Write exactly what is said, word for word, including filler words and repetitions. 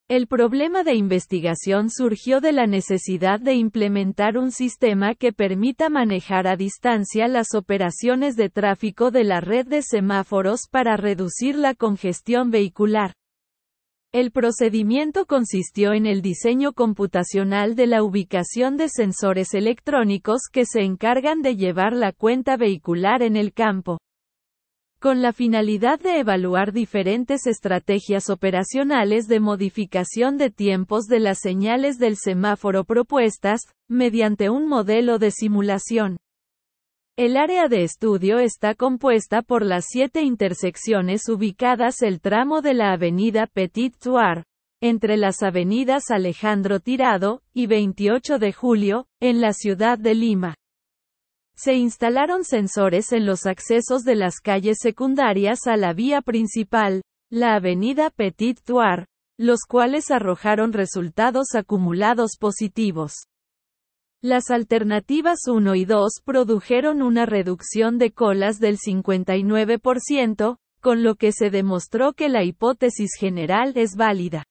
El problema de investigación surgió de la necesidad de implementar un sistema que permita manejar a distancia las operaciones de tráfico de la red de semáforos para reducir la congestión vehicular. El procedimiento consistió en el diseño computacional de la ubicación de sensores electrónicos que se encargan de llevar la cuenta vehicular en el campo. Con la finalidad de evaluar diferentes estrategias operacionales de modificación de tiempos de las señales del semáforo propuestas, mediante un modelo de simulación. El área de estudio está compuesta por las siete intersecciones ubicadas el tramo de la avenida Petit Thouars, entre las avenidas Alejandro Tirado y veintiocho de julio, en la ciudad de Lima. Se instalaron sensores en los accesos de las calles secundarias a la vía principal, la avenida Petit Thouars, los cuales arrojaron resultados acumulados positivos. Las alternativas uno y dos produjeron una reducción de colas del cincuenta y nueve por ciento, con lo que se demostró que la hipótesis general es válida.